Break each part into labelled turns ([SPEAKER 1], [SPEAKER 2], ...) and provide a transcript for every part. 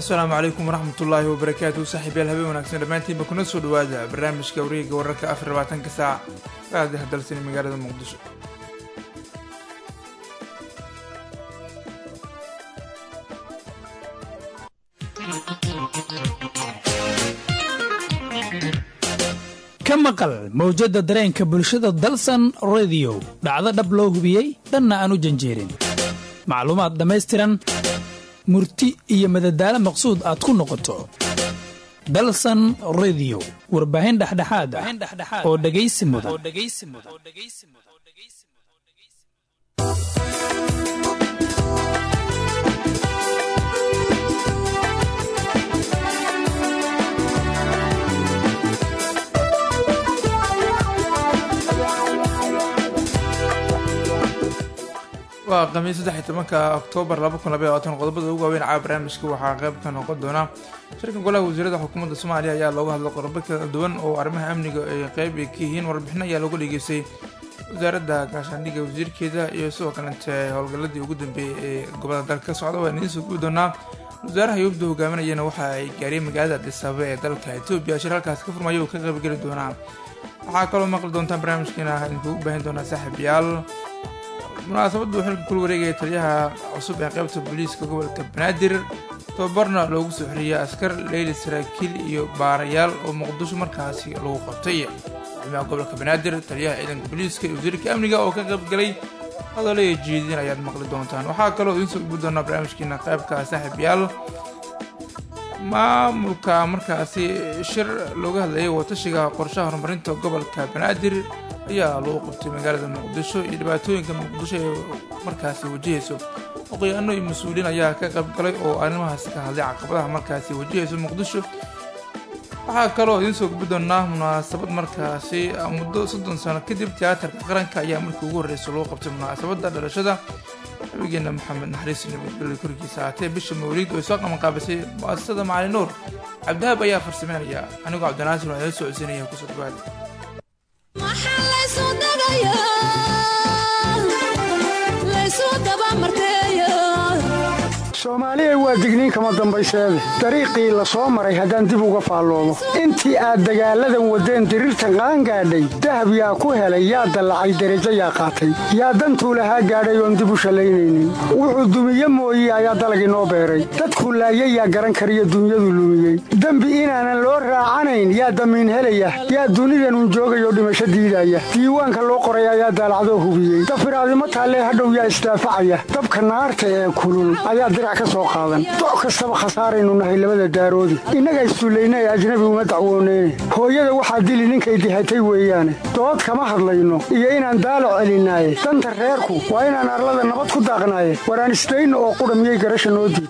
[SPEAKER 1] السلام عليكم ورحمة الله وبركاته. صاحبي الهبي وناكسن دمانتين بكون سو دواada barnaamijka wareega wararka 24 saac raadiyaha dalsan magaalada Muqdisho.
[SPEAKER 2] ka maqal mawjada dareenka bulshada dalsan radio dhacdo dhab loo hubiyay dhanna aanu janjeerin macluumaad dhameystiran murti iyo madadaalo maqsuud aad ku noqoto dalsan radio warbaahin dhaxdhaxaad oo dhageysi mudan
[SPEAKER 1] waa khamiis 13 Oktoobar 2022 qodobada ugu waaweyn ee barnaamijka waxaa qayb ka noqon doona shirka golaha wasiirada xukuumadda Soomaaliya ayaa looga hadlay qodobo kala duwan oo arrimaha amniga ay qayb ka yihiin warbixin ayaa lagu dhigaysay wasaaradda gaashaandhigga wasiirkeeda iyo sidoo kale howlgaladii ugu dambeeyay ee gobolada dalka ka socda waa inuu soo doonaa wasaaraha yubdu hogaaminayana waxa ay gaareen magaalada Addis Ababa ee dalka Itoobiya shirarkaas ka furmayo ka qayb gali doona waxaa kaloo maqli doontaan barnaamijkeena intuu u baahan doona saaxiibayaal munaasabadu xilka kul wareegay taliyaha cusub ee qaybta booliiska gobolka Banaadir tababarna loogu soo xiriyay askar Leyli Saraakiil iyo baarayaal oo Muqdisho markaasi lagu qabtay ciidamada gobolka Banaadir taliyaha ciidanka booliiska iyo wasiirka amniga oo ka qayb galay hadalay jeedin ayaad maqli doontaan waxaa kaloo idin soo gudbin doona barnaamijkeena qaybka saaxiibayaal maamulka markaasi shir looga hadlayay watashiga qorshaha horumarinta gobolka Banaadir ayaa loo qabtay magaalada Muqdisho iyo dhibaatooyinka Muqdisho ee markaasi wajahayso qoyaano iyo mas'uuliin ayaa ka qayb galay oo arrimahaas ka hadlay caqabadaha markaasi wajahayso Muqdisho waxaa kaloo idin soo gudbin doonaa munaasabad markaasi muddo 30 sano kadib tiyaatarka qaranka ayaa markii ugu horeysay loo qabtay munaasabada dhalashada nabigeena Maxamed naxariis nabi korkiisa aatay bisha Mawlid oo soo qabanqaabisay mu'asasada Macalin Nuur Cabdihab ayaa farsameynaya anigu Cabdinaasir oo soo codsanaya ku soo dhawaad
[SPEAKER 3] Soomaaliya waa digniin kama dambayseede dariiqii la soo maray haddaan dib uga faalloomo intii aad dagaaladan wadeen dirirta qaan gaadhay dahab yaa ku helay yaa dallacay derajo yaa qaatay yaa dantuu lahaa gaadhay oon dib u shallaynaynin wuxuu dumiye mooye ayaa dalagii noo beeray dadku laayay yaa garan kariyo dunyadu lumiyey dembi inaanan loo raacanayn yaa damiin helaya yaa dunidanun joogayoo dhimasho diidaya diiwaanka loo qoray ayaa daalacdoo hubiyey dafiraadimo taallee hadhow yaa isdaafacaya dabka naarta ee kulul ayaa doc kastaba khasaaraynu nahay labada daaroodi innaga isduullaynay ajnabi uma dacwooneyne hooyada waxaa dili ninkay dihatay weeyaane dood kama hadlayno iyo inaan daalo celinaaye danta reerku waa inaan arlada nabad ku daaqnaaye waraan isdayno oo qudha miyay garasha noo diid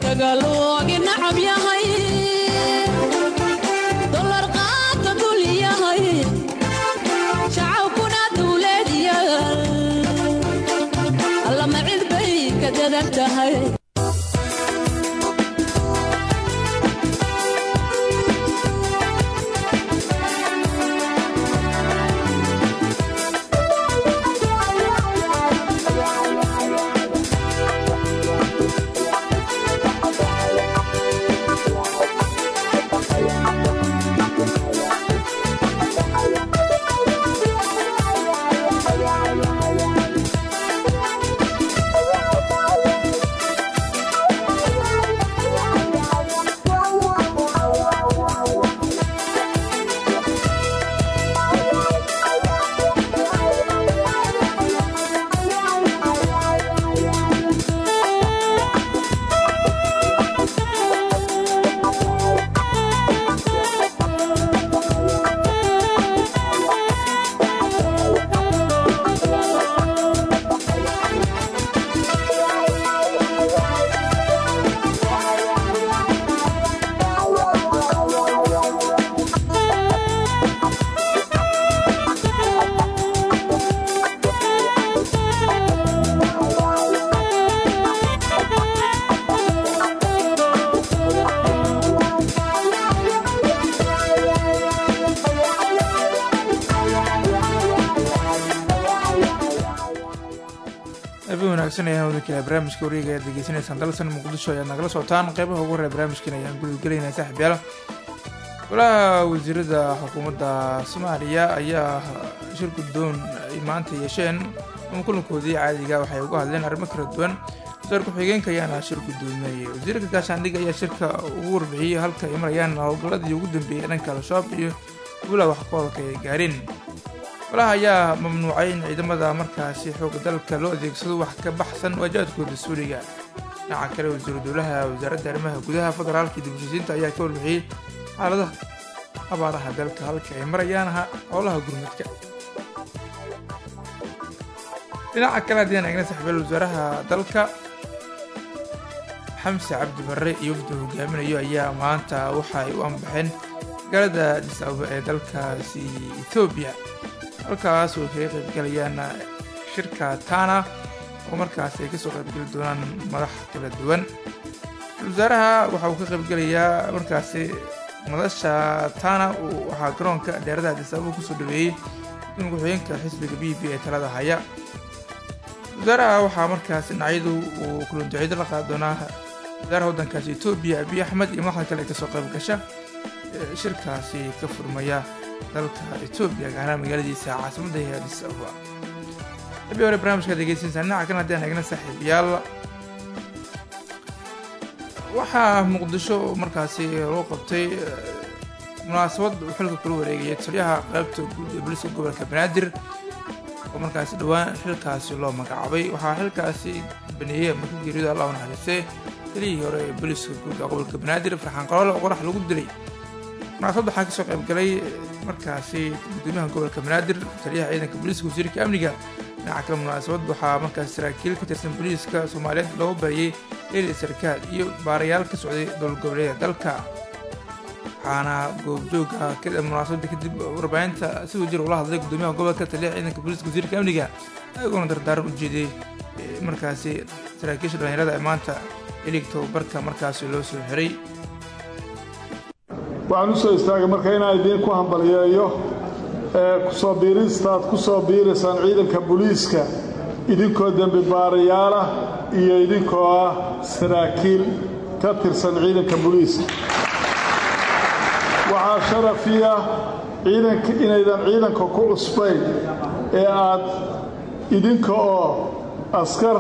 [SPEAKER 1] abi wanaagsan ayaan wadakila barnaamijka wareega ayaad degeysanaysaan dalsan muqdisho ayaad nagala socotaan qeybaha ugu horreya barnaamijkan ayaan gudagelaynaa saaxiibyaal golaha wasiirada xukuumadda soomaaliya ayaa shir guddoon ay maanta yeesheen ama kulankoodii caadiga waxay uga hadleen arrimo kala duwan wasaar ku-xigeenka ayaana shir guddoominayay wasiirka gaashaandhigga ayaa shirka ugu warbixiyey halka ay marayaan howlgalladii ugu dambeeyey dhanka al-shabaab iyo gulaha waxqabadka ay gaareen golaha ayaa mamnuucay in ciidamada markaasi xooga dalka loo adeegsado wax ka baxsan waajaadkooda suuriga dhinaca kale wasiiru dowlaha wasaaradda arrimaha gudaha federaalka iyo dib-u-heshiisiinta ayaa ka warbixiyey xaaladaha abaaraha dalka halka ay marayaan howlaha gurmadka dhinaca kale haddii eegna saxbeel wasaaraha dalka xamse cabdi barre iyo wafda hogaaminayo ayaa maanta waxa ay u anbaxeen magaalada addis ababa ee dalkaasi etoobiya halkaas oo kaga qaybgalayaan shirka tana oo markaas ay kasoo qaybgeli doonaan madax kala duwan wasaaraha waxa uu ka qaybgelayaa markaasi madasha tana waxaa garoonka dheerada addis ababa kusoo dhaweeyey in ku-xigeenka xisbiga b b ee talada haya wasaaraha waxaa markaas dhinacyadu uu kulanduceedo la qaadi doonaa wasaaraha waddankaasi etoobiya abiy axmed iyo madaxda kale ee kasoo qayb gasha shirkaasi ka furmaya dalka etoobiya gaaraan magaaladiisa caasimadda ee addis ababa habii hore barnaamijka degeysanaysaa dhinaca kan haddii aan eegna saaxiibayaal waxaa muqdisho markaasi loo qabtay munaasabad uu xilka kula wareegayay taliyaha qaybta guud ee booliiska gobolka banaadir oo markaasi dhowaan xilkaasi loo magacaabay waxaa xilkaasi baneeyey ama ka geeriyooda allah u naxariistay taliyihii hore ee booliiska guud ee gobolka banaadir farxaan qaroole oo qorax lagu dilay munaasabadda waxaa kasoo qaybgalay markaasi gudoomiyaha gobolka banaadir taliyaha ciidanka booliiska wasiirka amniga dhinaca kale munaasabad waxaa markaasi saraakiil ka tirsan booliiska soomaaliyeed loogu bariyey eeli sarkaal iyo baarayaal ka socday dowlgoboleeda dalka waxaana goobjooga munaasabadda kadib warbaahinta si wajir ula hadlay gudoomiyaha gobolka taliyaha ciidanka booliiska wasiirka amniga ayagoona dardaaran u jeeday markaasi saraakiisha dhallinyarada ee maanta ilig tababarka markaasi loo soo xiray
[SPEAKER 4] waxaan u soo istaagay marka inaan idiin ku hambaliyeeyo kusoo biiristaad ku soo biiraysaan ciidanka booliiska idinkoo dembi baarayaalah iyo idinkoo ah saraakiil ka tirsan ciidanka booliiska waxaa sharafiya inaydan ciidanka ku cusbayn ee aad idinka oo askar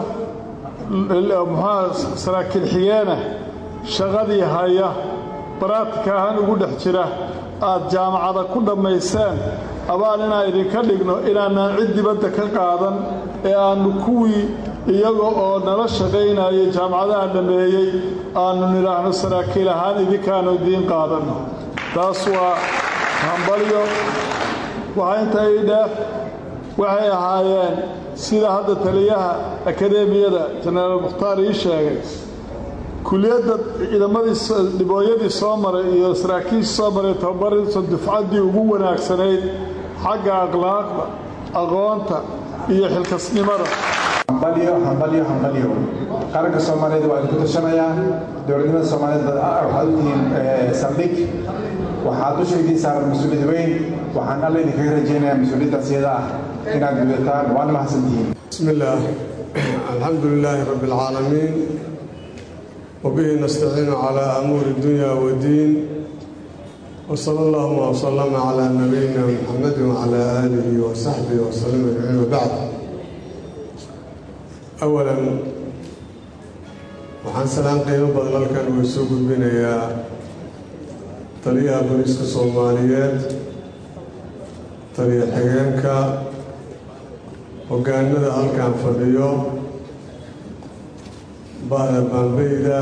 [SPEAKER 4] saraakiil xigeenah shaqadii haya baraatika ahaan ugu dhex jira aad jaamacada ku dhammayseen abaal inaan idinka dhigno inaanaan cid dibadda ka qaadan ee aannu kuwii iyaga oo nala shaqaynayay jaamacadaha dhammeeyey aannu nidhaahno saraakiil ahaan idinkaannu idiin qaadanno taas waa hambalyo waxaa intaa ii dheer waxay ahaayeen sida hadda taliyaha akadeemiyada jenaraal mukhtaar ii sheegay kuliyadda ciidamadii dhibooyadii soo maray iyo saraakiishii soo maray tababaradiisa dufcaddii ugu wanaagsanayd xagga akhlaaqda aqoonta iyo xilkasnimada
[SPEAKER 5] hambalyo qaranka soomaaliyeed waa idinku tashanayaa dowladnimada soomaaliyeed waxaad u tihiin saldhig waxaad u sheegtiin saaran mas-uuliyad weyn waxaan alla idinkaga rajaynayaa mas-uuliyaddaas iyada ah inaad gudataan waana mahadsantihiin
[SPEAKER 6] bismi illaah alxamdu lilaahi rabbi alcaalamiin وبه نستعين على أمور الدنيا والدين وصلى الله وسلم على نبينا محمد وعلى آله وصحبه وسلم أجمعين وبعد أولا waxaan salaan qiimo badan halkan uu soo gudbinayaa taliyaha booliiska Soomaaliyeed taliya xigeenka hoggaanada halkan fadhiyo baanbayda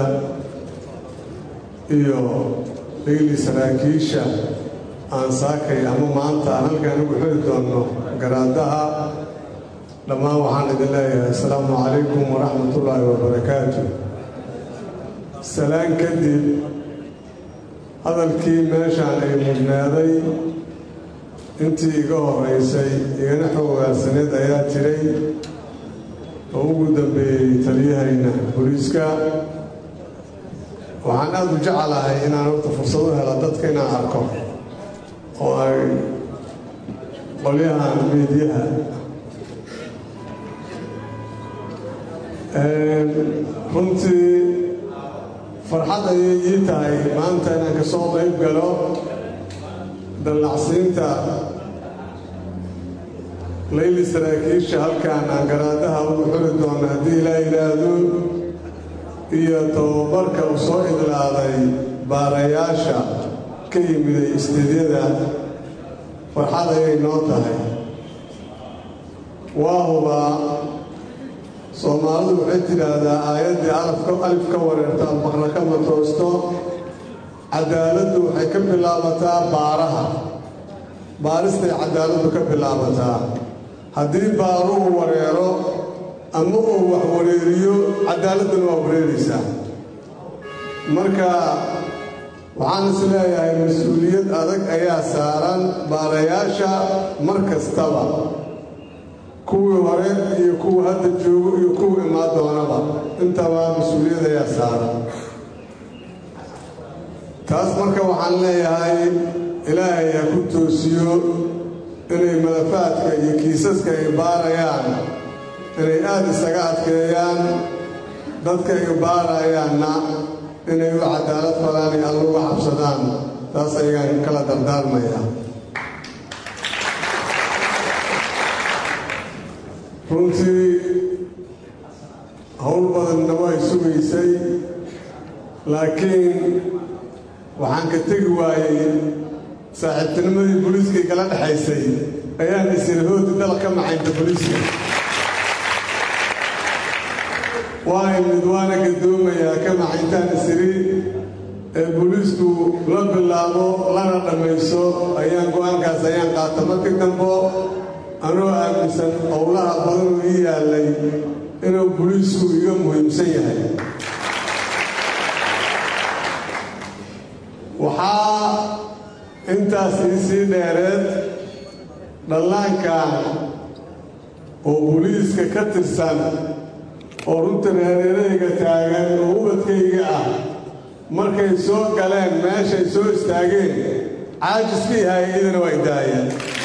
[SPEAKER 6] iyo dhigli saraakiisha aan saakay ama maanta aan halkaan ugu xiri doonno garaadaha dhammaan waxaan idin leeyahay assalaamu calaykum waraxmatullaahi wabarakaatu salaan kadib hadalkii meeshaan ay mudnaaday intii iga horeysay igana xoogaarsaneed ayaa jiray oo ugu dambeeyey taliyahayna booliiska waxaan aad u jecelahay inaan horta fursad u helo dadka inaan arko oo ay qolyahan miidyaha runtii farxad ayay ii tahay maanta inaan ka soo qayb galo dallacsiinta layli saraakiisha halkaan aan garaadaha ugu xuli doono haddii ilaa yidhaahdo iyo tababarka uu soo idlaaday baarayaasha ka yimiday isteedyada farxad ayay noo tahay. waa hubaa soomaalidu waxay tidhaahdaa aayaddii alif ka wareerta albaqra kama toosto. cadaaladdu waxay ka bilaabataa baaraha, baaristay cadaaladdu ka bilaabataa. haddii baaruhu wareero ama uu wax wareeriyo cadaaladduna waa wareeraysaa. marka waxaan is leeyahay mas-uuliyad adag ayaa saaran baarayaasha mar kastaba, kuwii hore iyo kuwa hadda joogo iyo kuwa imaan doonaba intaba mas-uuliyad ayaa saaran. taas marka waxaan leeyahay ilaahay ha ku toosiyo inay malafaadka iyo kiisaska ay baarayaan inay aad isaga adkeeyaan, dadka ay baarayaanna inay u cadaalad falaan iyo alla uga cabsadaan. taas ayaan kala dardaarmayaa. runtii howl badanna way sugaysay, laakiin waxaan ka tegi waayey saaxiibtinimadii booliiskay kala dhexaysay ayaan isiri hoodi dal ka macaynta booliiska. waa imid waana gadoomayaa ka macayntaan isiri ee booliisku la bilaabo lana dhammayso ayaan go-aankaas ayaan qaata. markii dambo anoo aaminsan howlaha badan oo ii yaallay inuu booliisku iga muhiimsan yahay. waxaa intaas iisii dheereed dhallaankan oo booliiska ka tirsan oo runtan hareerahayga taagan oo ubadkayga ah markay soo galeen meeshay soo istaageen caajiskii hay-adana waa idaayeen.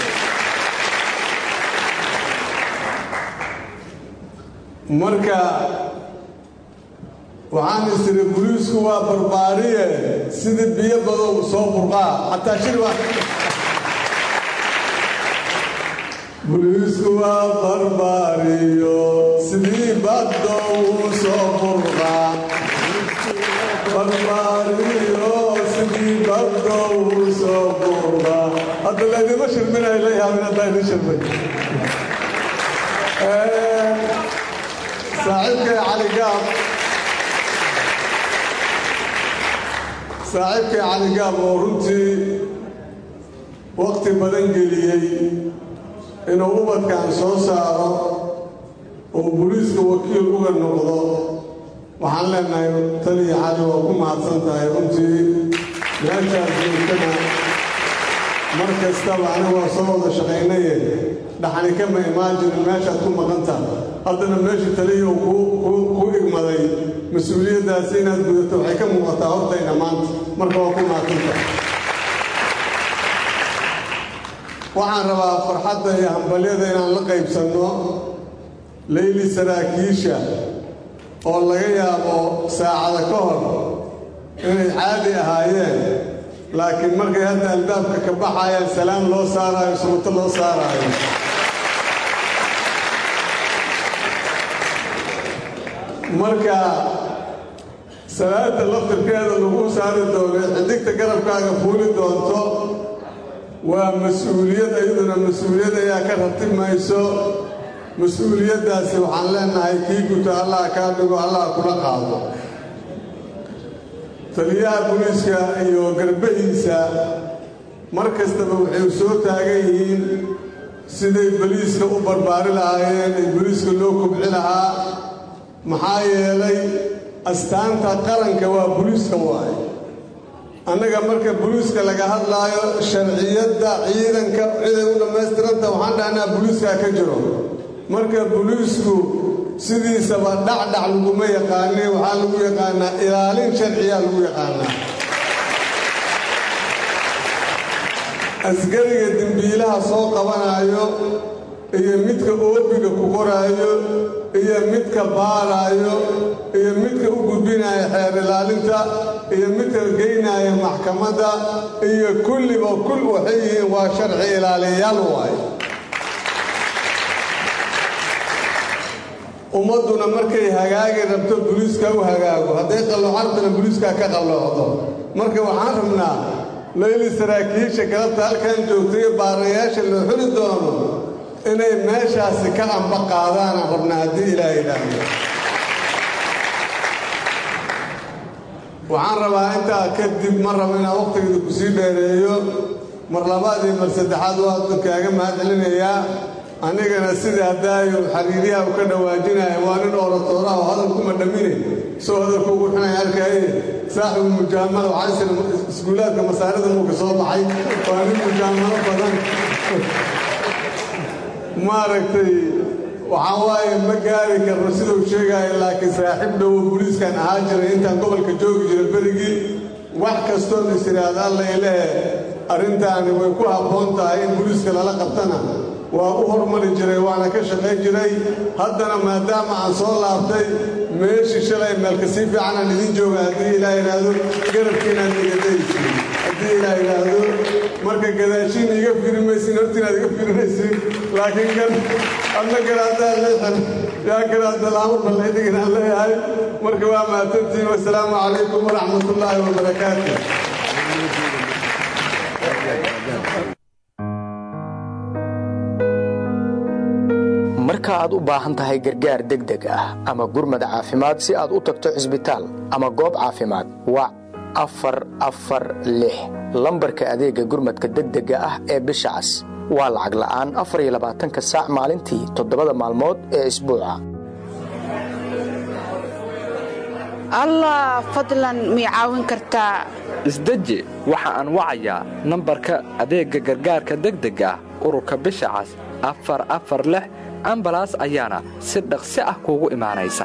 [SPEAKER 6] marka waxaan isiri booliisku waa barbaariye sidii biyo badow soo burqaa xataa shir booliisku waa barbaariyo sidii badow soo burqaa, barbaariyo sidii badow soo burqaa. hadda laydima shirminayo la yaabin haddaa idin shirmay. saaxiibkay cali gaab oo runtii waqti badan geliyey inuu ubadkan soo saaro oo booliiska wakiil uga noqdo, waxaan leenahay taliya cali waa ku mahadsan tahay. runtii meeshaas joogtana mar kastaba aniga waa soo wada shaqaynaye dhaxani kama imaan jirin meeshaad ku maqantaha. haddana meeshii taliya ku igmaday mas-uuliyaddaasi inaad gudato waxay ka muuqataa hortayna maanta. marka waa ku mahadsantahay. waxaan rabaa farxadda iyo hambalyada inaan la qaybsanno layli saraakiisha oo laga yaabo saacada ka hor inay caadi ahaayeen, laakiin markay hadda albaabka ka baxayaan salaan loo saaraayo, subato loo saaraayo. marka salaada laftirkeeda lagu saari doono xidigta garabkaaga fuuli doonto waa mas-uuliyad, iyaduna mas-uuliyad ayaa ka ratib mayso. mas-uuliyaddaasi waxaan leenahay kii guto allah kaa dhigo, allah kula qaado. taliyaha booliiska iyo garbahiisa mar kastaba waxay soo taagan yihiin siday booliiska u barbaari lahaayeen ee booliiska loo kobci lahaa. maxaa yeelay astaanta qaranka waa booliiska waaye. annaga marka booliiska laga hadlaayo sharciyadda ciidanka ciday u dhammaystiranta waxaan dhahnaa booliiskaa ka jiro. marka booliisku sidiisaba dhacdhac laguma yaqaanee waxaa lagu yaqaanaa ilaalin sharciyaa lagu yaqaanaa. askariga dembiilaha soo qabanaayo iyo midka oobiga ku qoraayo iyo midka baarayo iyo midka u gudbinaya xeer ilaalinta iyo midka geynaya maxkamadda iyo kulliba waxay yihiin waa sharci ilaaliyayaal waaye ummadduna markay hagaagi rabto buliiska u hagaago hadday qalloocantana buliiskaa ka qalloocdo marka waxaan rabnaa layli saraakiisha galabta halkan joogtay baarayaasha loo xuli doono inay meeshaasi ka amba qaadaanaan rabnaa haddii ilaah idhaahdo waxaan rabaa intaa kadib ma rabo inaan wakhtigeeda ku sii dheereeyo mar labaad iyo mar saddexaad waa kaaga mahadcelinayaa anigana sida haddaayo xariiriyaha u ka dhawaajinaya waa nin oratooraha oo hadalkuma dhammine soo hadalku ugu xunay arkaaye saaxibu mujaamalo caysir iskuulaadka masaarida muuka soo baxay waa nin mujaamalo badan maaragtay waxaa waaye ma gaari karno siduu sheegaayo laakiin saaxiib dhowo buliiskan ahaa jiray intaan gobolka joogi jiray berigii wax kastoon is idhaahda alla ilehe arrintaani way ku habboon tahay in buliiska lala qabtana waa u hormari jiray waana ka shaqayn jiray haddana maadaama aan soo laabtay meeshii shalay meelka sii fiicanaan idin jooga haddii ilaah idhaahdo garabkiinaan igadaysi haddii ilaah idhaahdo marka gadaashiin iga fiiri maysin hortiinaad iga fiirinaysin laakiin kan adna garaaddaa leexan yaa garaadda laamur ballaydigan aan leeyahay marka waa mahadsantiin wasalaamu calaykum waraxmatullaahi wabarakaatu
[SPEAKER 7] marka aad u baahan tahay gargaar degdeg ah ama gurmad caafimaad si aad u tagto cisbitaal ama goob caafimaad wac 446 lambarka adeega gurmadka degdega ah ee bisha cas waa lacag la'aan 24 saac maalintii 7 maalmood ee isbuuca
[SPEAKER 8] allah fadlan mi caawin kartaa
[SPEAKER 9] isdeji waxa aan wacayaa nambarka adeega gargaarka degdega ah ururka bisha cas 446 ambalaas ayaana si dhaqsi ah kuugu imaanaysa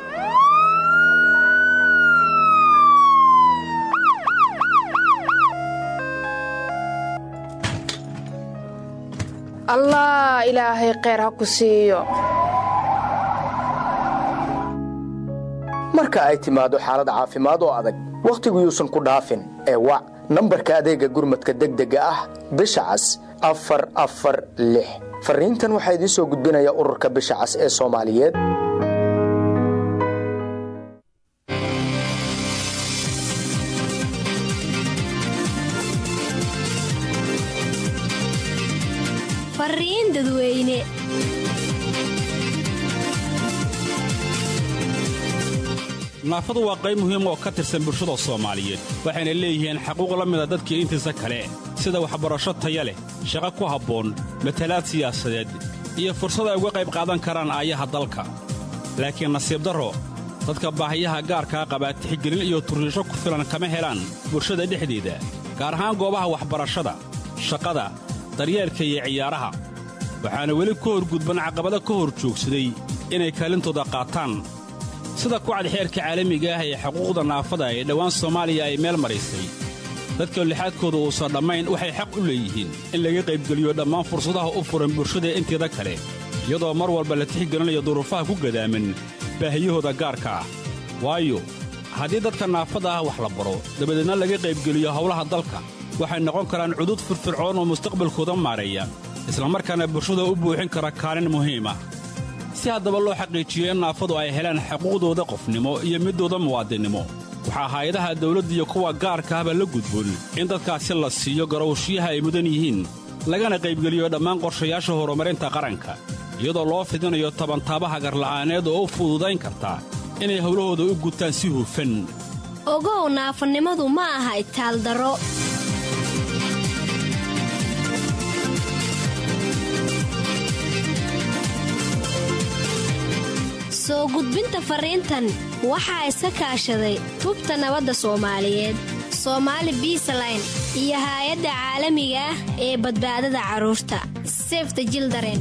[SPEAKER 8] allah ilaahay khayr ha ku siiyo
[SPEAKER 7] marka ay timaado xaalad caafimaad oo adag wakhtigu yuusan ku dhaafin ee wac nambarka adeega gurmadka degdega ah bisha cas 446 fariintan waxaa idiin soo gudbinaya ururka bisha cas ee Soomaaliyeed
[SPEAKER 10] fariin dadweyne
[SPEAKER 11] naafadu waa qayb muhiim oo ka tirsan bulshada Soomaaliyeed waxayna leeyihiin xuquuq la mid ah dadka intiisa kale sida waxbarasho tayo leh shaqo ku habboon matalaad siyaasadeed iyo fursad ay uga qayb qaadan karaan aayaha dalka laakiin nasiib darro dadka baahiyaha gaarka qaba tixgelin iyo turiisho ku filan kama helaan bulshada dhexdeeda gaar ahaan goobaha waxbarashada shaqada daryeelka iyo ciyaaraha waxaana weli ku horgudban caqabado ka hor joogsaday inay kaalintooda qaataan sida kucad xeerka caalamiga ah ee xuquuqda naafada ee dhawaan Soomaaliya ay meel marisay dadka lixaadkooda uusan dhammayn waxay xaq u leeyihiin in laga qaybgeliyo dhammaan fursadaha u furan bulshada inteeda kale iyadoo mar walba la tixgelinayo duruufaha ku gadaaman baahiyahooda gaarka ah waayo haddii dadka naafada ah wax la baro dabadeedna laga qaybgeliyo howlaha dalka waxay noqon karaan cudud firfircoon oo mustaqbalkooda maareeya isla markaana bulshada u buuxin kara kaalin muhiim ah si haddaba loo xaqiijiyo in naafadu ay helaan xuquuqdooda qofnimo iyo midooda muwaadinnimo waxaa hay'adaha dawladda iyo kuwa gaarka ahba la gudboon in dadkaasi la siiyo garowshiyaha ay mudan yihiin lagana qaybgeliyo dhammaan qorshayaasha horumarinta qaranka iyadoo loo fidinayo tabantaabaha garla'aaneed oo u fududayn karta inay howlahooda u gutaan si hufan
[SPEAKER 10] ogow naafanimadu ma aha itaaldaro soo gudbinta fariintan waxaa iska kaashaday tubta nabadda Soomaaliyeed Somali Peaceline iyo hay'adda caalamiga ah ee badbaadada carruurta Save the Children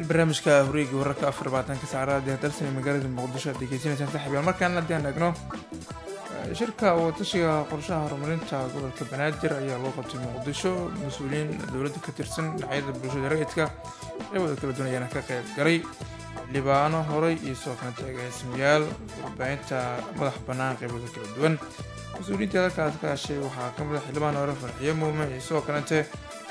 [SPEAKER 1] barnaamijka horiga wararka 24 saacada ee dalsan magaalada muqdisho aad degeysanaysaan saaxiibayaal markaan haddii aan eegno shirka watashiga qorshaha horumarinta gobolka banaadir ayaa loo qabtay muqdisho mas-uuliyiin dowladda ka tirsan dhinacyada bulshada rayidka qeybada kala duwan ayaana ka qayb galay libaano horey iyo soo kanta agaasimayaal warbaahinta madax bannaan qeybada kala duwan mas-uuliyiinta halkaas ka hashay waxaa ka mid ah xildhibaan hore farxiyo muume iyo sidoo kalente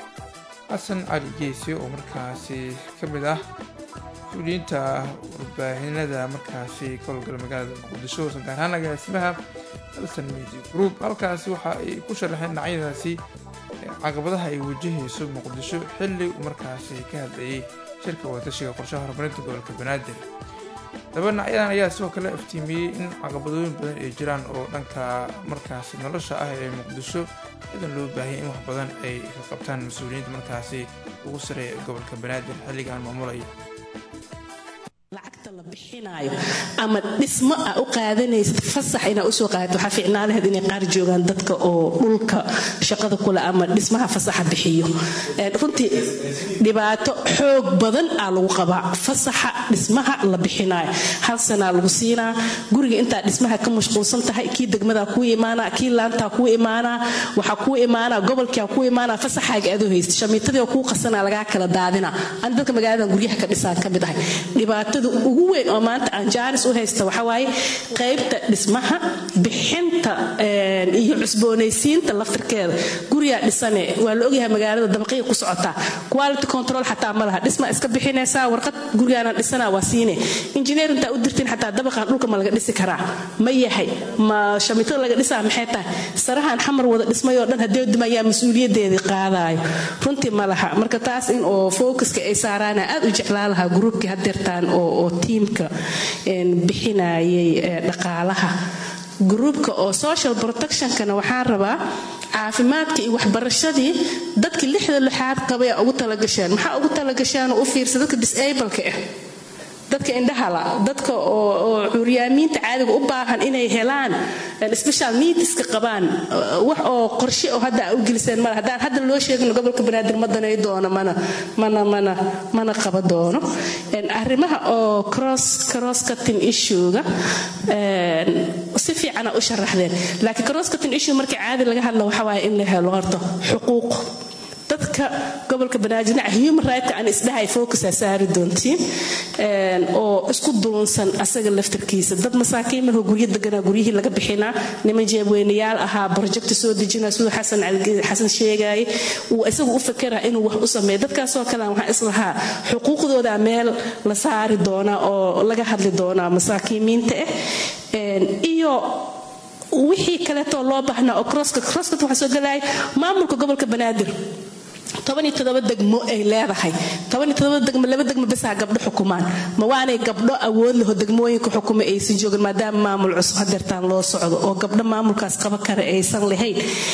[SPEAKER 1] xasan cali geesi oo markaasi ka mid ah mas-uuliyiinta warbaahinada markaasi ka howlgala magaalada muqdisho gaar ahaan agaasimaha dalsan media group halkaasi waxa ay ku sharaxeen dhinacyadaasi caqabadaha ay wajahayso muqdisho xilli uu markaasi ka hadlayay shirka watashiga qorshaha horumarinta gobolka banaadir daba dhinacyadan ayaa sidoo kale iftiimiyey in caqabadooyin badan ay jiraan oo dhanka markaasi nolosha ah ee muqdisho idan loo baahiyay in wax badan ay ka qabtaan mas-uuliyiinta markaasi ugu sareeya gobolka banaadir xilligan maamulaya
[SPEAKER 12] lacagta la bixinaayo ama dhismo a u qaadanaysid fasax inaa usoo qaadato waxaa fiicnaa lahayd inay qaar joogaan dadka oo dhulka shaqada kule ama dhismaha fasaxa bixiyo runtii dhibaato xoog badan aa lagu qabaa fasaxa dhismaha la bixinaayo hal sanaa lagu siinaa guriga intaa dhismaha ka mashquulsan tahay kii degmadaa kuu imaanaa kii laantaa kuu imaanaa waxaa kuu imaanaa gobolkia kuu imaanaa fasaxaaga adoo haysta shamiitadii oo kuu qasanaa lagaa kala daadina ani dadka magaaladan guryaha ka dhisaan ka mid ahay dhibaatada ugu weyn oo maanta aan jaaris u haysta waxa waaye qaybta dhismaha bixinta iyo cusboonaysiinta laftirkeeda guriga dhisane waa la ogyahay magaalada dabaqii ku socotaa quality control xataa ma laha dhisma iska bixinaysaa warqad gurigaana dhisanaa waa siine engineer intaa u dirtiin xataa dabaqan dhulka ma laga dhisi karaa ma yahay ma shamiitada laga dhisaa maxay tahay sarahan xamar wada dhismayoo dhan haddii dumayaa mas-uuliyadeedii qaadaayo runtii ma laha marka taas in oo focuska ay saaraana aad u jeclaa lahaa gruubkii hadeertaan oo tiimka bixinayay dhaqaalaha gruubka oo social protectionkana waxaan rabaa caafimaadka iyo waxbarashadii dadka lixda lixaad qabay ugu talagasheen maxaa ugu talagasheen u fiirsa dadka disableka ah dadka indhahala dadka oo curyaamiinta caadiga u baahan inay helaan special needska qabaan wax oo qorshe oo hadda u geliseen ma hadaan hadda loo sheegin gobolka banaadir ma danay doono mana qaba doono arrimaha oo cross cutting issue-ga si fiican u sharaxdeen laakiin cross cutting issue markii caadi laga hadlo waxa waaye in la helo horto xuquuq dadka gobolka banaadir human right aan isdhahay focus saari doontiin oo isku duunsan asaga laftirkiisa dad masaakiin markuu guryo deganaa guryihii laga bixinaa niman jeebweynayaal ahaa project soo dejinaa siduu xasan sheegay uu isagu u fakeraa inuu wax u sameeyo dadkaasoo kale waxaa islahaa xuquuqdooda meel la saari doonaa oo laga hadli doonaa masaakiimiinta iyo wixii kaleetoo loo baahnaa oo crosska waxaa soo galaya maamulka gobolka banaadir 17 degmo ay leedahay 17 degmo laba degmo bas gabdho xukumaan ma waanay gabdho awood leh degmooyinka xukumo ay si joogan maadaama maamul cusub hadeertaan loo socdo oo gabdho maamulkaas qaba kara aysan lahayn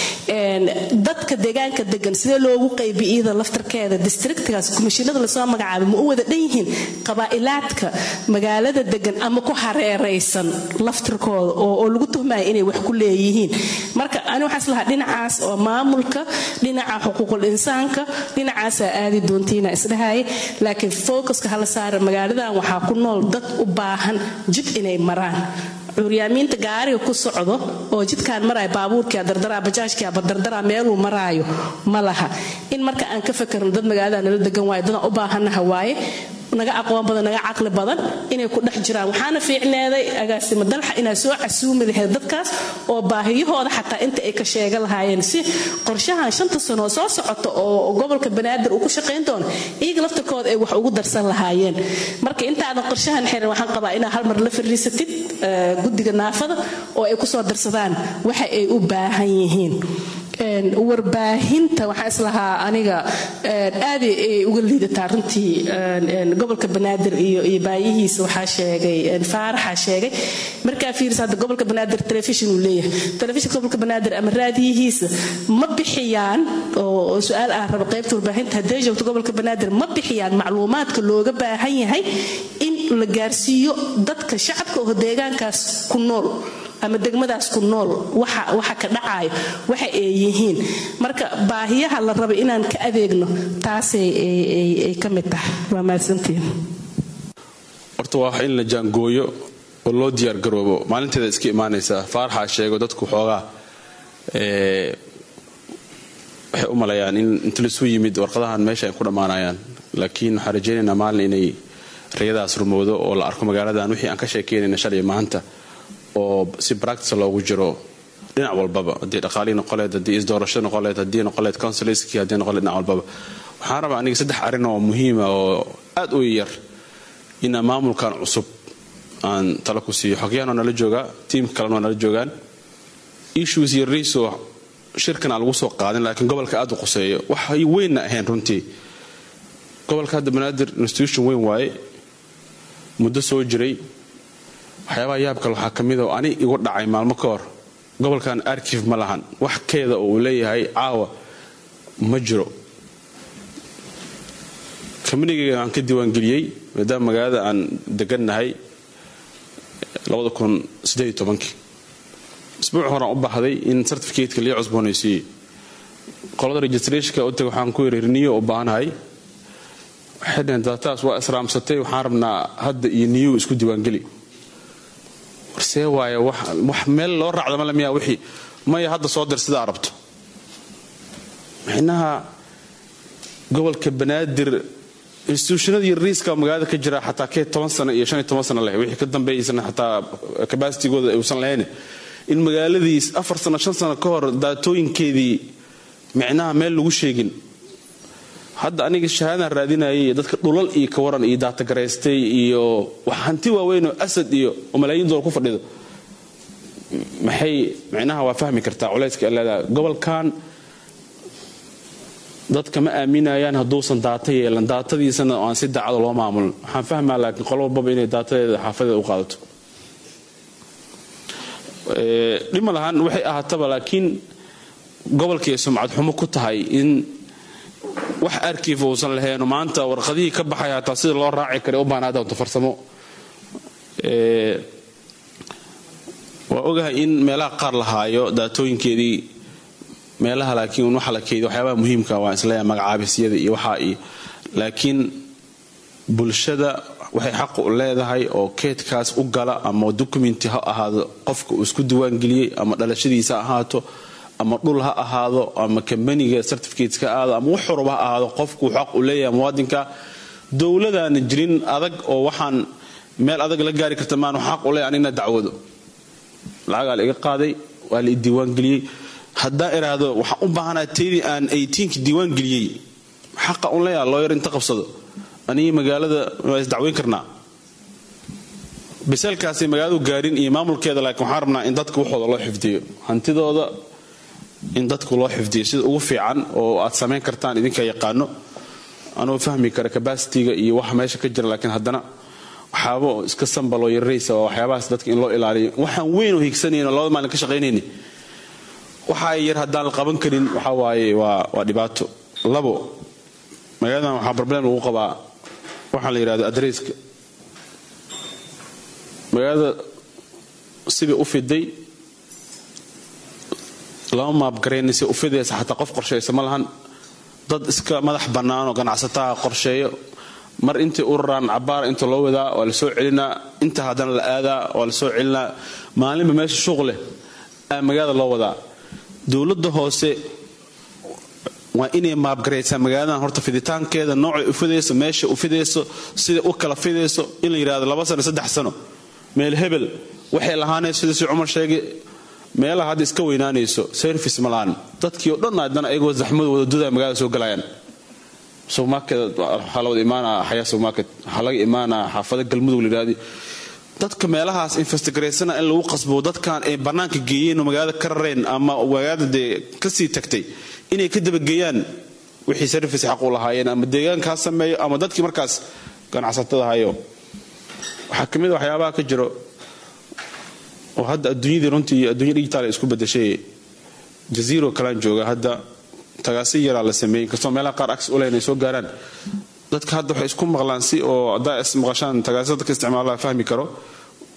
[SPEAKER 12] dadka deegaanka degan sidee loogu qaybiyo laftarkeeda districtgaas komishinada la soo magacaabay ma u wada dhan yihiin qabaa'ilaadka magaalada degan ama ku hareeraysan laftarkooda oo lagu tuhmaayo inay wax ku leeyihiin marka ani waxaas lahaa dhinacaas oo maamulka dhinaca xuquuqul insaan dhinacaasa aadi doontiina isdhahay laakiin focuska hala saara magaaladan waxaa ku nool dad u baahan jid inay maraan curyaamiinta gaariga ku socdo oo jidkaan maraayo baabuurkia dardaraa bajaajkia dardaraa meeluu maraayo ma laha in marka aan ka fakarno dad magaalada nala degan waayo dadaan u baahanaha waaye naga aqoon badan naga caqli badan inay ku dhex jiraan waxaana fiicneeday agaasimo dalxa inaa soo casuumi lahayd dadkaas oo baahiyahooda xataa inta ay ka sheega lahaayeen si qorshahan 5 sano soo socota oo gobolka banaadir uu ku shaqayn doono iyaga laftarkooda ay wax ugu darsan lahaayeen marka intaadan qorshahan xiran waxaan qabaa inaa hal mar la fariisatid guddiga naafada oo ay ku soo darsadaan waxa ay u baahan yihiin warbaahinta waxaa islahaa aniga aad ay uga liidataa runtii gobolka banaadir iyo baayihiisa waxaa sheegay faaraxa sheegay markaa fiirisa hadda gobolka banaadir telefishin uu leeyahay telefishinka gobolka banaadir ama raadiyihiisa ma bixiyaan oo su-aal ah raba qaybta warbaahinta haddee joogto gobolka banaadir ma bixiyaan macluumaadka looga baahan yahay in la gaarsiiyo dadka shacabka oo deegaankaas ku nool ama degmadaas ku nool waxa ka dhacayo waxa ay yihiin marka baahiyaha la rabo inaan ka adeegno taasay ay ka mid tahay waa mahadsantiin
[SPEAKER 13] horta waa in la jaangooyo oo loo diyaar garoobo maalinteeda iska imaanaysa faarxa sheego dadku xoogaa waxay u malayaan in inta la soo yimid warqadahan meesha ay ku dhammaanayaan laakiin waxaan rajaynaynaa maalin inay riyadaas rumowdo oo la arko magaaladan wixii aan ka sheekeynayna shalay maanta oo si practice loogu jiro dhinac walbaba haddii dhaqaalii noqoleed haddii isdoorasho noqoleed haddii noqoleed councilskii haddii noqoleed dhinac walbaba waxaan rabaa aniga 3 arrin oo muhiima oo aad u yar in maamulkan cusub aan tala ku siiyo xogyaano nala jooga team kalena nala joogaan issues iyo riso shirkana lagu soo qaadan laakiin gobolka aad u qoseeyo waxay weyn ahayn runtii gobolka hadda banaadir institution weyn waaye muddo soo jiray waxyaabaha yaabka waxaa ka mid ah ani igu dhacay maalmo ka hor gobolkan archive ma lahan wax keeda oo uu leeyahay caawa ma jiro kamaniga aan ka diiwaangeliyey maadaama magaalada aan degannahay 2018 isbuuc hore u baxday in certificate-ka la cusboonaysiiyey qolada registrationka u tagay waxaan ku reerniyo u baahanahay xidhan dataas waa israamsatay waxaan rabnaa hadda iyo niyo isku diiwaangeli warsee waaye wax meel loo raacdo ma lamiya wixii maya hadda soo dir sida arabto maxinaha gobolka banaadir institutionada iyo riiska magaalada ka jira xataa kee 10 sano iyo 15 sano leh wixii ka dambeeyay xataa capacity-gooda ay usan lahayn in magaaladiis 4 sano 5 sano ka hor daatooyinkeedii macnaha meel lagu sheegin hadda aniga shahaadaan raadinayay dadka dhulal iyo ka waran iyo data gareystay iyo wax hanti waaweyn oo asad iyo malaayiin dollar ku fadhido maxay macnaha waa fahmi kartaa culayska ilaa gobolkan dadka ma aaminayaan haduusan daata yeelan daatadiisana aan si daacad loo maamulin waxaan fahmaa laakiin qolo walba inay daatadeeda xaafadeeda u qaadato dhima lahaan waxay ahaataba laakiin gobolkii sumcad xumo ku tahay in wax arkiif uusan lahayn maanta warqadihii ka baxay hataa sida loo raaci karo u baahnaa doonto farsamo waa ogahay in meelaha qaar la haayo daatooyinkeedii meelaha laakiin waxa la keeyo waxyaabaha muhiimka waa isla magacaabisyada iyo waxa ay laakiin bulshada waxay xaq u leedahay oo keedkaas u gala ama documenti ha ahaado qofka uu isku diiwaan galiyay ama dhalashadiisa ahaato ama dhul ha ahaado ama company-ga certificates ka aado ama wax walba ha ahaado qofku xaq u leeyahay muwaadinka dawladana jirin adag oo waxaan meel adag la gaari karta maan xaq u leeyahay inna dacwado lacag iga qaaday waa la diiwaan galiyay hadda iraado waxa u baahanaa teedii aan 18 diiwaan galiyay xaq u leeyahay lawyer inta qabsado ani magaalada waa is dacweyn karnaa bisalkaasi magaaladu gaarin iyo maamulkeeda laakiin waxaan rabnaa in dadku waxooda loo xifdiyo hantidooda in dadku loo xifdiyo sida ugu fiican oo aad sameyn kartaan idinka yaqaano anoo fahmi kara capacity-ga iyo wax meesha ka jira laakiin haddana waxaabo iska sambalo yaraysa waxyaabahaas dadka in loo ilaaliyo waxaan weyn oo higsanayna labada maalin ka shaqeynayni waxa yar haddaan qaban karin waxa waaye waa dhibaato labo magaaladan waxa problem lagu qabaa waxa la yiraahdo adresska magaalada sida u fiday lama maab gareynaysa u fidaysa xataa qof qorsheysa ma lahan dad iska madax bannaan oo ganacsataa qorsheeyo mar intii ururaan cabaar inta loo wadaa waa la soo celinaa inta haddana la aadaa waa la soo celinaa maalinba meesha shuqle magaalada loo wadaa dawladda hoose waa inay maabgareysaa magaaladan horta fiditaankeeda noocay u fidayso meesha u fidayso sida u kala fidayso in la yiraahdo 2 sano 3 sano meel hebel waxay lahaanayso sida si Umar sheegay meelaha hadda iska weynaanayso service malaan dadkii oo dhan aadana ayagoo zaxmad wada duda magaalada soo galayaan supermarket halawada imaana xayaa supermarket halaga imaana xaafada galmudug la yiraahdo dadka meelahaas investigation in lagu qasbo dadkan ay banaanka geeyeen magaalada ka rareen ama magaalada ka sii tagtay inay ka dabageeyaan wixii service xaq u lahaayeen ama deegaanka sameeyo ama dadkii markaas ganacsatada hayo waxa kamid ah waxyaabaha ka jiro oo hadda adduunyada runtii adduunyada digital isku bedeshay jazeero kala jooga hadda tagaasi yara la sameeyay kasto meelaha qaar aks u leeyahay soo gaaraan dadka hadda waxay isku maqlaan si oo hadaa is maqashaan tagaasada ka isticmaalaa fahmi karo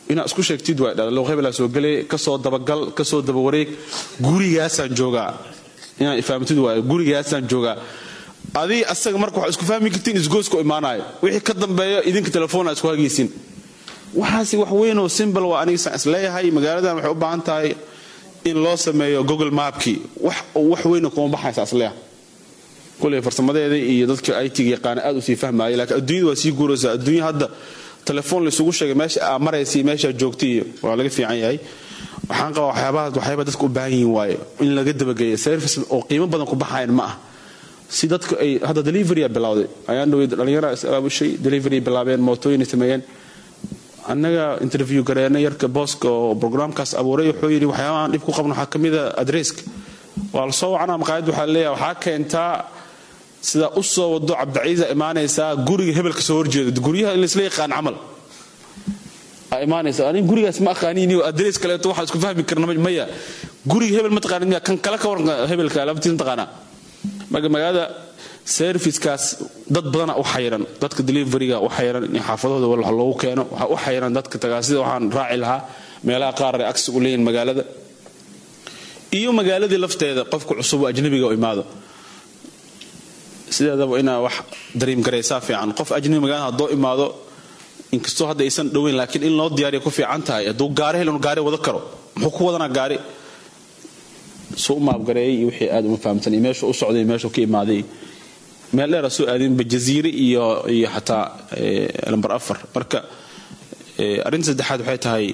[SPEAKER 13] inaad isku sheegtid waa dhalo hebelaa soo galay kasoo dabagal kasoo daba wareeg gurigaasaan joogaa inaad fahamtid waa gurigaasaan joogaa adii asaga marka waxa isku fahmi kartiin isgoosku imaanayo wixii ka dambeeyo idinka telefoon isku hageysin waxaasi wax weyn oo simple waa aniga isleeyahay magaaladan waxay u baahan tahay in loo sameeyo Google Mapki wax weyn oo kuma baxaysa isleeyahay kulay farsamadeeda iyo dadka IT yaqaan aad u sii fahmaayay laakiin adduunyada waa sii guuraysaa adduunyada hadda telefoon la isugu sheegay meesha maraysi meesha joogtay waa laga fiican yahay waxaan qabaa waxyaaba dadku u baahan yihiin waaye in laga dabageeyo service oo qiimo badan ku baxayn ma ah si dadku ay hada delivery bilowday ayaan dhalinyaro isaabu shay delivery bilaabeen mootooyin sameeyeen annaga interview gareena yarka booska oo programkaas abuuray wuxuu yiri waxyaabahan dib ku qabno waxa kamida addresska waa la soo wacana maqaayad waxa leeyahay waxa keentaa sida u soo wado Cabdiciisa imaanaysa guriga hebelka soo horjeedo guriyaha in la isla yaqaan amal imaanaysa ani gurigaas ma aqaaniin iyo address kale waxa isku fahmi karna maya guriga hebel ma taqaanin kan kala ka waran hebelka labtiin taqaana magaalada servicekaas dad badan u xayran dadka deliveryga u xayran in xaafadooda wax loogu keeno waxa u xayran dadka tagaasida waxaan raaci lahaa meelaha qaar ay agsi u leeyeen magaalada iyo magaaladii lafteeda qofku cusub ajnabiga oo imaado sidaadaba ina wax dareem gareysaa fiican qof ajnabi magaalada hadoo imaado inkastoo hadda aysan dhaweyn laakiin in loo diyaariyo ku fiican tahay haduu gaari helo gaari wada karo muxuu ku wadana gaari soo maab gareeyay wixii aad uma fahamsan meesha u socday meesha ka imaaday meel dheer soo aadin bajaziire iyo xataa number 4 marka arinta saddexaad waxay tahay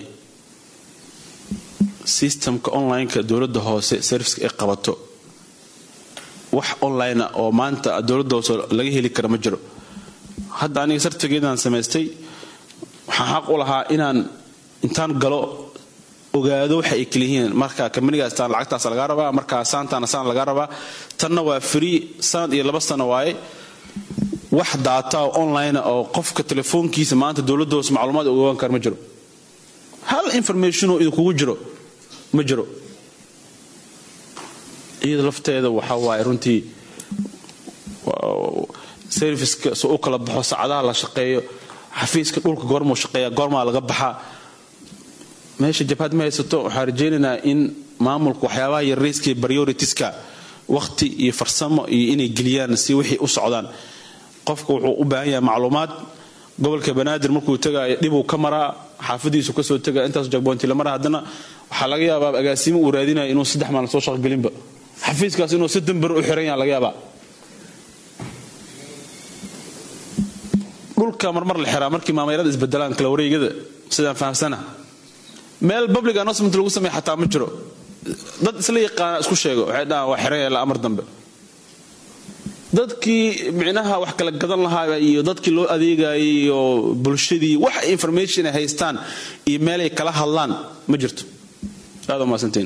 [SPEAKER 13] systemka online-ka dawladda hoose service ay qabato wax online oo maanta dawladda hoose laga heli karo ma jiro hadda aniga certificate-aan samaystay waxaan xaq u lahaa inaan intaan galo ogaado waxa ay kaliyihiin marka kamanigaas taan lacagtaas laga rabaa marka saantaana saan laga rabaa tanna waa free saan iyo 2 sano waaye wax data online oo qofka telefoonkiisa maanta dawladda hoose macluumaad uga waan kar ma jiro hal information oo idinku jiro ma jiro iyada lafteeda waxa waay runtii service-ka soo kala baxo saacadaha la shaqeeyo xafiiska dhulka goormo shaqeeya goorma laga baxa meesha jabhad ma haysato waxa rajaynaynaa in maamulku waxyaabaha yariiska prioritiska waqti iyo farsamo iyo inay geliyaan si wixii u socdaan qofku wuxuu u baahan yahay macluumaad gobolka Banaadir markuu tagay dib uu ka maraa xaafadiisu ka soo tagay intaas jagboonti la maraa hadana waxa laga yaabaa agaasimo uu raadinayo inuu 3 maalin soo shaqo galinba xafiiskaas inuu 3 bar u xiran yahay laga yaabaa dhulka marmar la xiraa markii maameerada isbedelaan kala wareegada sidaan fahamsana meel public announcement lagu sameeyo xataa ma jiro dad isla yaqaan isku sheego waxay dhahaan waa xiran la amar dambe dadkii micnaha wax kala gadan lahaa iyo dadkii loo adeegayay iyo bulshadii wax information ay haystaan iyo meel ay kala hadlaan ma jirto aad ma santeen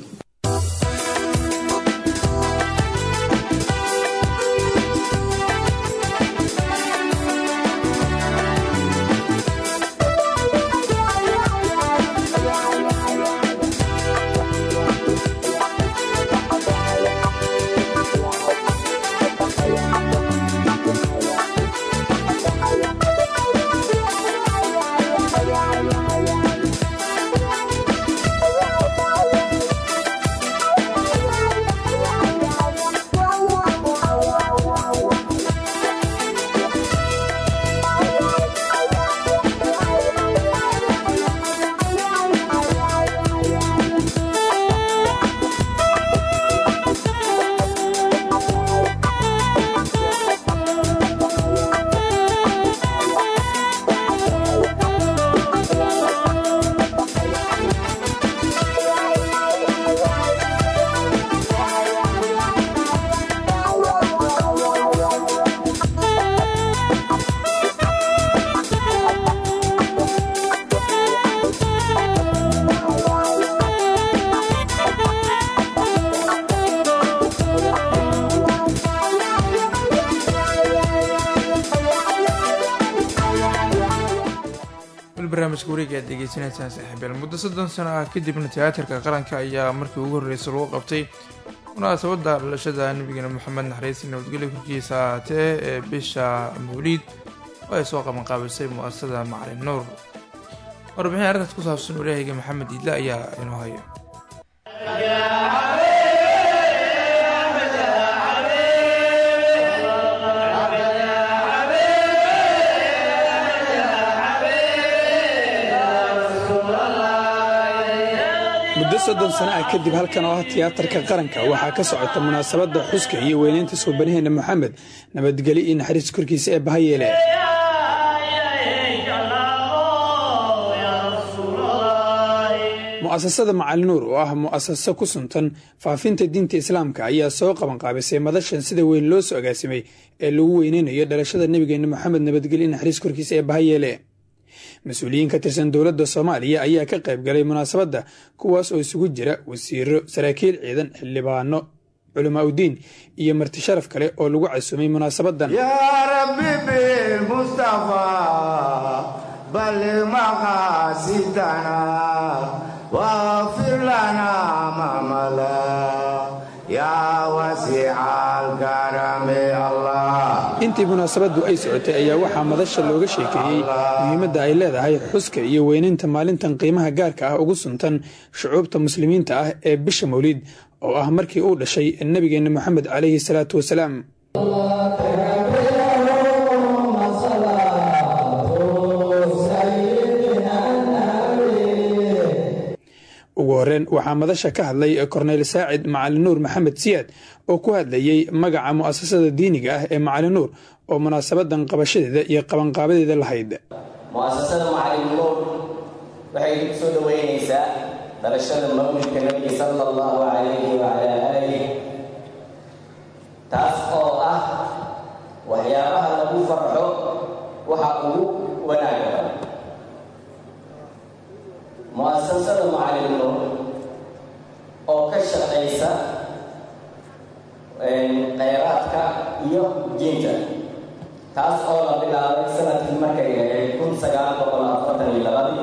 [SPEAKER 1] barnaamijka wareega aad degeysanaysaan saaxiibayaal muddo 30 sano ah kadibna tiyaatarka qaranka ayaa markii ugu horreysay lagu qabtay munaasabada dhalashada nabigeena maxamed naxariis nabadgelyo korkiisa ahaatee ee bisha mawliid oo ay soo qabanqaabisay mu'asasada macalin nuur warbixin arrintaas ku saabsan wareehayga maxamed iidle ayaa inoo haya.
[SPEAKER 2] muddo 30 sano ah kadib halkan oo ah tiyaatarka qaranka waxaa ka socota munaasabadda xuska iyo weynaynta suubanaheena Maxamed nabadgelyo iyo naxariis korkiisa ee bahayeele. mu'asasada Macallin Nuur oo ah mu'asasa ku suntan faafinta diinta islaamka ayaa soo qaban qaabisay madashan sida weyn loo soo agaasimay ee lagu weyneynayo dhalashada nabigeena Maxamed nabadgelyo iyo naxariis korkiisa ee bahayeele. mas-uuliyiin ka tirsan dowladda Soomaaliya ayaa ka qayb galay munaasabadda kuwaas oo isugu jira wasiiro, saraakiil ciidan, xildhibaano, culamaa u diin iyo marti sharaf kale oo lagu casuumay munaasabadan.
[SPEAKER 14] yaa rabbi bil mustafa balligh maqaasidana waghfir lana ma mala yaa wasiical karami allah.
[SPEAKER 2] intii munaasabaddu ay socotay ayaa waxaa madasha looga sheekeeyey muhiimadda ay leedahay xuska iyo weynaynta maalintan qiimaha gaarka ah ugu suntan shucuubta muslimiinta ah ee bisha mawliid oo ah markii uu dhashay nabigeena Maxamed calayhi salaatu wasalaam. ugu horreyn waxaa madasha ka hadlay korneyl saacid Macallin Nuur Maxamed Siyaad oo ku hadlayay magaca mu'asasada diiniga ah ee Macallin Nuur oo munaasabadan qabashadeeda iyo qabanqaabadeeda lahayd.
[SPEAKER 15] mu'asasada Macallin Nuur waxay ku soo dhaweynaysaa dhalashada mawlidka nabiga sallallahu alayhi wa ala alihi taas oo ah waxyaabaha lagu farxo waxa ugu wanaagsan. mu'asasada Macallin Nuur oo ka shaqeysa khayraadka iyo diinta taas oo la bilaabay sanadkii markay ahayd 1942.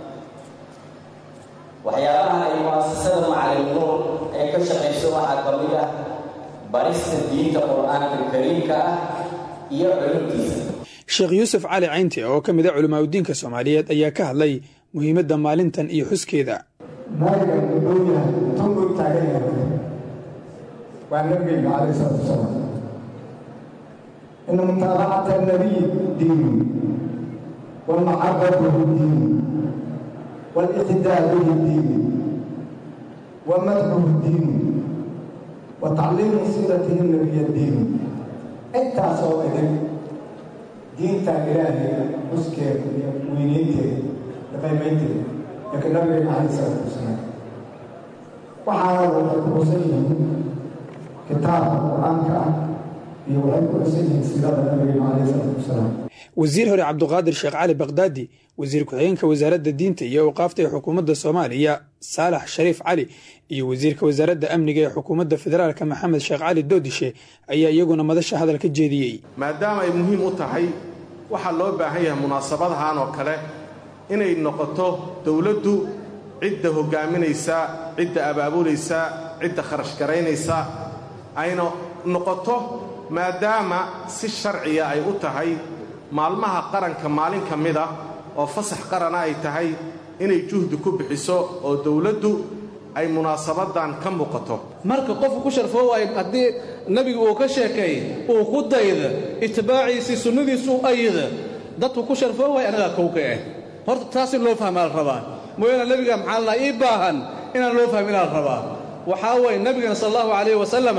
[SPEAKER 15] waxyaabaha ay mu'asasada Macallin Nuur ee ka shaqeyso waxaa ka mid ah barista diinta qur-aanka kariimka ah iyo culumtiisa.
[SPEAKER 2] Sheekh Yuusuf Cali Caynti oo ka mid ah culamaa u diinka Soomaaliyeed ayaa ka hadlay muhiimadda maalintan iyo xuskeeda.
[SPEAKER 16] nabiga dunya tungu taagay waa nabiga calayhi salaatu wasalaam inna mutaabacata an-nabiy diin wal mahabbatu diin wal iqtidaa bihi diin wa madhu diin wa ta'liim siratihi an-nabiy diin intaas oo idin diinta ilaahay xuskeeda iyo weynaynteeda qaybaynteeda laakiin nabiga calayhi salaatu wasalaam waxaana waxay ku xusan yihiin kitaabka qur-aanka ah iyo waxay ku xusan yihiin siirada nabiga calayhi salaatu wasalaam.
[SPEAKER 2] wasiir hore Cabduqaadir Sheekh Cali Bagdaadi, wasiir ku-xigeenka wasaaradda diinta iyo awqaafta ee xukuumadda Soomaaliya Saalax Shariif Cali iyo wasiirka wasaaradda amniga ee xukuumadda federaalka Maxamed Sheekh Cali Doodishe ayaa iyaguna madasha hadal ka jeediyey.
[SPEAKER 17] maadaama ay muhiim u tahay waxaa loo baahan yahay munaasabadahan oo kale inay noqoto dawladdu cidda hogaaminaysa, cidda abaabulaysa, cidda kharash garaynaysa ayna noqoto maadaama si sharciya ay u tahay maalmaha qaranka maalin ka mid ah oo fasax qarana ay tahay inay juhdi ku bixiso oo dawladdu ay munaasabadan ka muuqato.
[SPEAKER 18] marka qofku ku sharfo waay haddii nabigu uu ka sheekay uu ku dayda itibaaciisi sunnadiisu ayida dadku ku sharfo waay anaga kowka ah horta taasi loo fahmaa rabaa mooyana nabiga maxaa la ii baahan inaan loo fahmin rabaa waxaa way nabiga sallallahu alayhi wasallam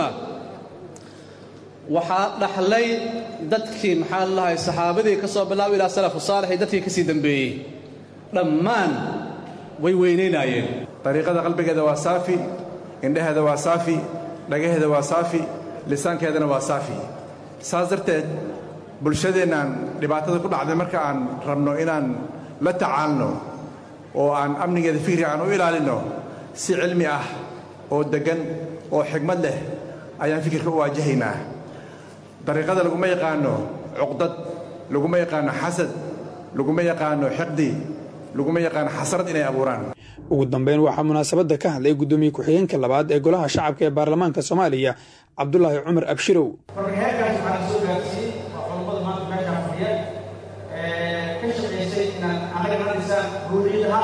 [SPEAKER 18] waxaa dhaxlay dadkii maxaa lahaay saxaabadii ka soo bilaabay ilaa salafu saalix dadkii ka sii dambeeyay dhammaan way weynaynayeen.
[SPEAKER 5] dariiqada qalbigeeda waa saafi, indhaheeda waa saafi, dhagaheeda waa saafi, lisaankeedana waa saafi. saas darteed bulshadeennan dhibaatada ku dhacday marka aan rabno inaan la tacaalno oo aan amnigeeda fikri aan u ilaalinno si cilmi ah oo deggan oo xigmad leh ayaan fikirka u waajahaynaa. dariiqada laguma yaqaano cuqdad, laguma yaqaano xasad, laguma yaqaano xiqdi, laguma yaqaano xasrad inay abuuraan.
[SPEAKER 2] ugu dambeyn waxaa munaasabadda ka hadlay gudoomiye ku-xigeenka labaad ee golaha shacabka ee baarlamaanka Soomaaliya Cabdullaahi Cumar Abshirow.
[SPEAKER 19] warheerkaas waxaan soo gaarsiiyey waa culummada maanta meeshaan fadhiya ka shaqaysay inaan anaga nadiisaan ruuxiyada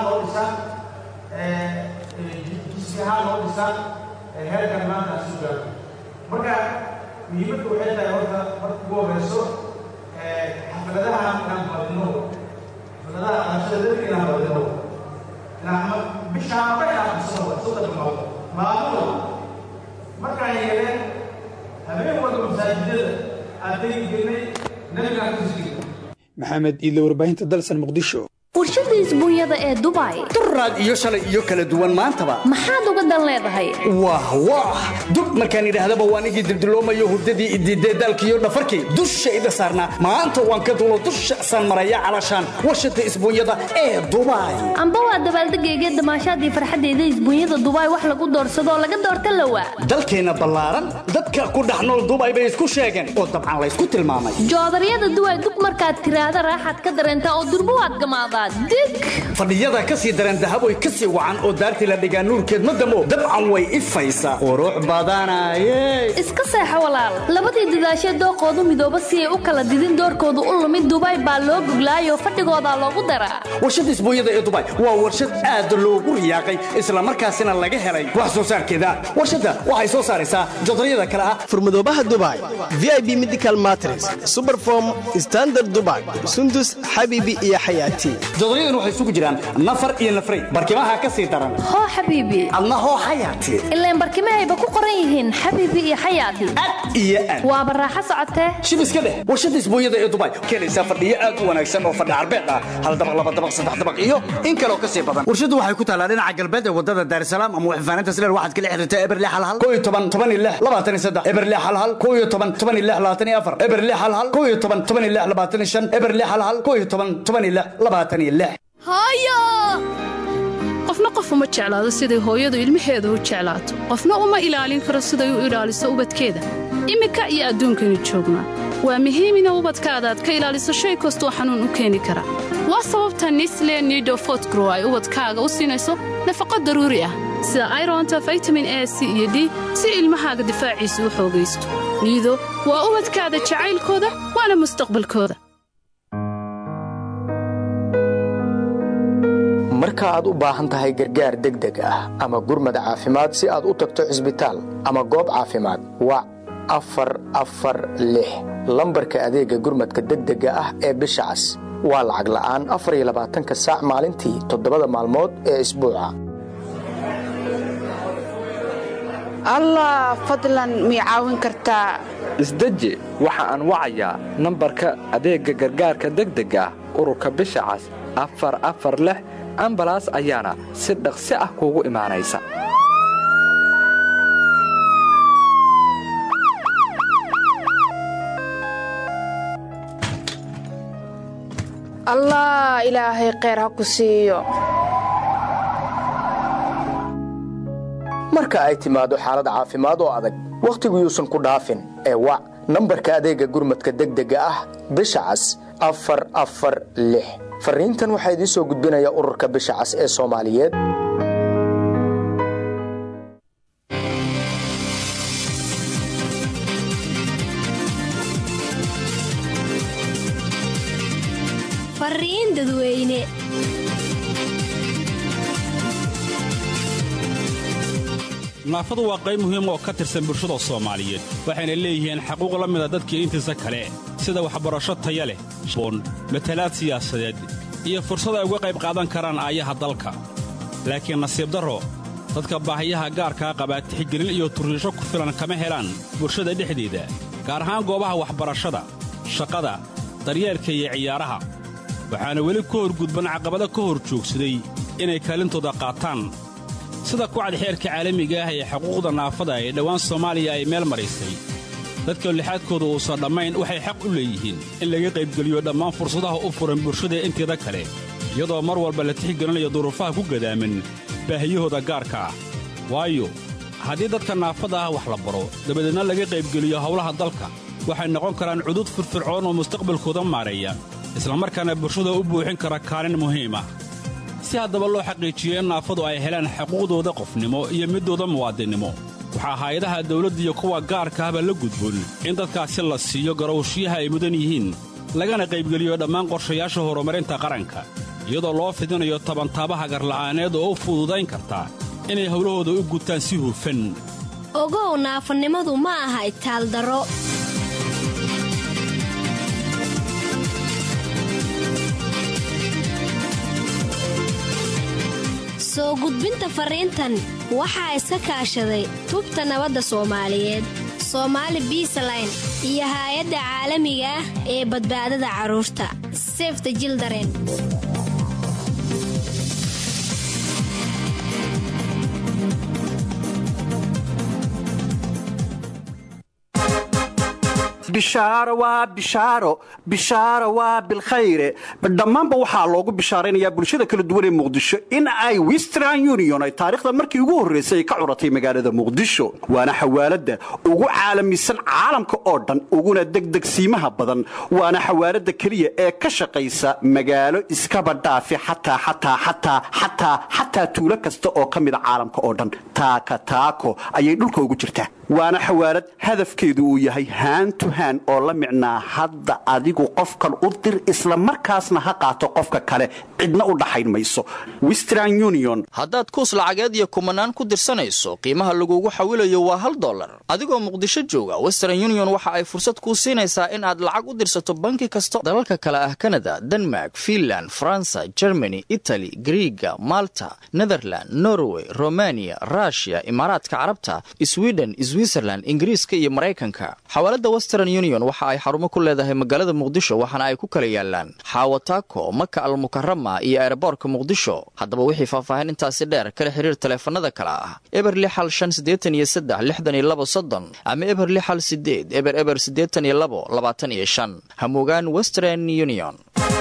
[SPEAKER 19] heerkan maanta aan soo gaarno marka muhiimaddu waxay tahay horta marka ugu horeyso xafladaha inaan badino xafladaha aqoonshada dadka inaan badino inaan bishaanba inaan qabsano soddon maalmood markaan yeeleen habeen walba masaajidada aan tegi jirnay nabigaan ku tusi jirnay
[SPEAKER 2] maxamed iidle warbaahinta dalsan muqdisho
[SPEAKER 20] warshada isbuunyada ee Dubai
[SPEAKER 21] duraad iyo shalay iyo kala duwan maantaba
[SPEAKER 20] maxaad uga dan leedahay
[SPEAKER 21] wah dub markaan idhaahdaba waan igi dildiloomayo hurdadii ididee dalkiyo dhafarkii dushayda saarnaa maanta waan ka duulo dusha san maraya calashaan warshada isbuunyada ee Dubai
[SPEAKER 20] amba waa dabaaldegayga damaashaadii farxadeeda isbuunyada Dubai wax lagu doorsado laga doorta lawa
[SPEAKER 21] dalkeena ballaaran dadka ku dhaxnool Dubai bay isku sheegeen oo dabcan la isku tilmaamay
[SPEAKER 20] joodariyada Dubai dub markaad tiraahdo raaxad ka dareenta oo durbo waad gamaada
[SPEAKER 21] fadhiyada ka sii daran dahab way ka sii wacan oo daartii la dhigaa nuurkeed ma damo dabcan way ifaysaa qurux badanaye
[SPEAKER 20] iska seexa walaal labadii dadaashee dooqoodu midooba si ay u kala didin doorkoodu u lumid Dubai baa loo guglaayo fadhigooda loogu daraa
[SPEAKER 21] warshada isbuunyada ee Dubai waa warshad aad loogu riyaaqay isla markaasina laga helay wax soo saarkeeda warshada waxay soo saaraysaa joodariyada kala ah
[SPEAKER 22] furmadoobaha Dubai VIP Medical Mattress Superform Standard Dubai Sundus Habibi iyo Hayati
[SPEAKER 21] joodariyadu waxay isugu jiraan nafar iyo nafray barkimaha ka sii daran
[SPEAKER 20] hoo Habibi
[SPEAKER 21] adna hoo Hayati
[SPEAKER 20] ilaa barkimahayba ku qoran yihiin Habibi iyo Hayati
[SPEAKER 21] iyo
[SPEAKER 20] waa baraaxa socotee
[SPEAKER 21] shibiska leh warshada isbuunyada ee Dubai keenaysa fadhiyo aad u wanaagsan oo fadhi arbeed ah hal dabaq laba dabaq saddex dabaq iyo in kale oo ka sii badan warshadu waxay ku taalaa dhinaca galbeed ee wadada Dar es Salaam ama waxfaanaynta sileel waxaad kala xiriirtaa Eberle halhal 12 Eberle halhal 12 Eberle halhal 12 Eberle halhal 12
[SPEAKER 23] hooyo qofna qof uma jeclaado siday hooyadu ilmaheeda u jeclaato qofna uma ilaalin karo siday u ilaaliso ubadkeeda imika iyo adduunkani joognaa waa muhiim in ubadkaada aad ka ilaaliso shay kastoo xanuun u keeni kara waa sababta Nestle Nido Fortgrow ay ubadkaaga u siinayso nafaqo daruuri ah sida ironta vitamin A C iyo D si ilmahaaga difaaciisu u xoogaysto Nido waa ubadkaada jacaylkooda waana mustaqbalkooda
[SPEAKER 7] marka aad u baahan tahay gargaar degdeg ah ama gurmad caafimaad si aad u tagto cisbitaal ama goob caafimaad wac 446 lambarka adeega gurmadka degdega ah ee bisha cas waa lacag la'aan 24 saac maalintii 7 maalmood ee isbuuca
[SPEAKER 8] allah fadlan mi caawin kartaa
[SPEAKER 9] isdeji waxa aan wacayaa nambarka adeega gargaarka degdega ah ururka bisha cas 446 ambalaas ayaana si dhaqsi ah kuugu imaanaysa
[SPEAKER 8] allah ilaahay khayr ha ku siiyo
[SPEAKER 7] marka ay timaado xaalad caafimaad oo adag wakhtigu yuusan ku dhaafin ee wac nambarka adeega gurmadka degdega ah bisha cas 446 fariintan waxaa idiin soo gudbinaya ururka bisha cas ee Soomaaliyeed
[SPEAKER 10] fariin dadweyne
[SPEAKER 11] naafadu waa qayb muhiim oo ka tirsan bulshada Soomaaliyeed waxayna leeyihiin xaquuq la mid ah dadka intiisa kale sida waxbarasho tayo leh matalaad siyaasadeed iyo fursad ay uga qayb qaadan karaan aayaha dalka laakiin nasiib darro dadka baahiyaha gaarka qaba tixgelin iyo turiisho ku filan kama helaan bulshada dhexdeeda gaar ahaan goobaha waxbarashada shaqada daryeelka iyo ciyaaraha waxaana weli ka horgudban caqabado ka hor joogsaday inay kaalintooda qaataan sida kucad xeerka caalamiga ah ee xuquuqda naafada ee dhowaan Soomaaliya ay meel marisay dadka lixaadkooda uusan dhammayn waxay xaq u leeyihiin in laga qaybgeliyo dhammaan fursadaha u furan bulshada inteeda kale iyadoo mar walba la tixgelinayo duruufaha ku gadaaman baahiyahooda gaarka ah waayo haddii dadka naafada ah wax la baro dabadeedna laga qaybgeliyo howlaha dalka waxay noqon karaan cudud firfircoon oo mustaqbalkooda maareeya isla markaana bulshada u buuxin kara kaalin muhiim ah si haddaba loo xaqiijiyo in naafadu ay helaan xuquuqdooda qofnimo iyo midooda muwaadinnimo waxaa hay'adaha dawladda iyo kuwa gaarka ahba la gudboon in dadkaasi la siiyo garowshiyaha ay mudan yihiin lagana qaybgeliyo dhammaan qorshayaasha horumarinta qaranka iyadoo loo fidinayo tabantaabaha garla'aaneed oo u fududayn karta inay howlahooda u gutaan si hufan.
[SPEAKER 10] ogow naafanimadu ma aha itaal darro. soo gudbinta fariintan waxaa iska kaashaday tubta nabadda Soomaaliyeed, Somali Peaceline iyo hay'adda caalamiga ah ee badbaadada carruurta Save the Children.
[SPEAKER 21] bishaaro waa bishaaro bishaaro waa bilkhayre dhammaanba waxaa loogu bishaaraynayaa bulshada kala duwan ee muqdisho in ay Western Union ay taariikhda markii ugu horreysay ka curatay magaalada muqdisho waana xawaalada ugu caalamisan caalamka oo dhan uguna degdegsiimaha badan waana xawaalada kaliya ee ka shaqaysa magaalo iskaba dhaafi xataa tuulo kasta oo ka mid caalamka oo dhan taako ayay dhulka ugu jirtaa waana xawaalad hadafkeedu uu yahay hand to hand oo la micnaa hadda adigu qofkan u dir isla markaasna ha qaato qofka kale cidna u dhaxayn mayso Western Union
[SPEAKER 3] haddaad kuus lacageed iyo kumanaan ku dirsanayso qiimaha lagugu xawilayo waa $1 adigoo muqdisho jooga Western Union waxa ay fursad kuu siinaysaa in aad lacag u dirsato banki kasta dalalka kale ah Canada, Denmark, Finland, France, Germany, Italy, Greece, Malta, Netherlands, Norway, Romania, Russia, Imaaraadka Carabta, Sweden, Switzerland, Ingiriiska iyo Mareykanka. Xawaalada Western Union waxa ay xarumo ku leedahay magaalada Muqdisho waxaana ay ku kala yaalaan Xawataako, Maka al-Mukarrama iyo airportka Muqdisho. Haddaba wixii faahfaahin intaasi dheer kala xiriir teleefanada kala ah eber 65836230 ama eber 68 eber 8225 hamugaan Western Union.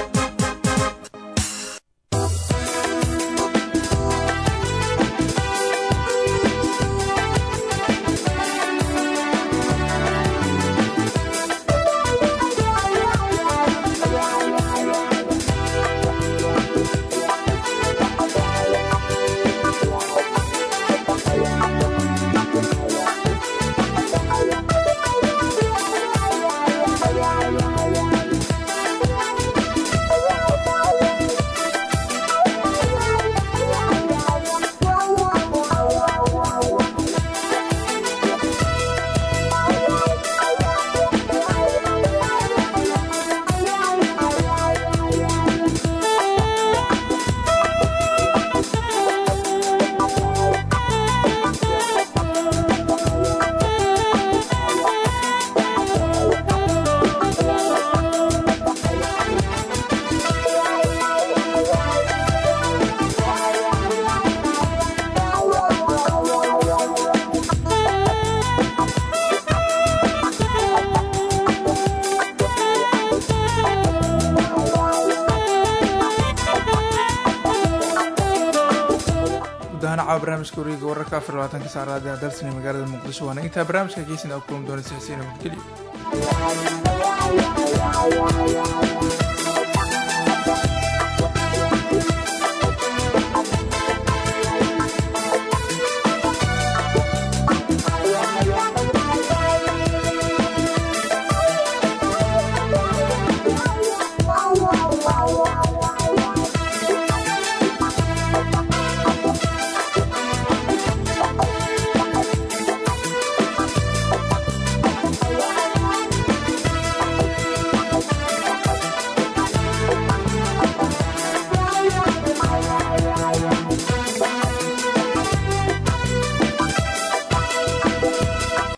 [SPEAKER 1] barnaamijka wareegga wararka 24 saacada dalsani magaalada Muqdisho waana inta barnaamijka geesina ku kulmi doona si xiseen oo geliyo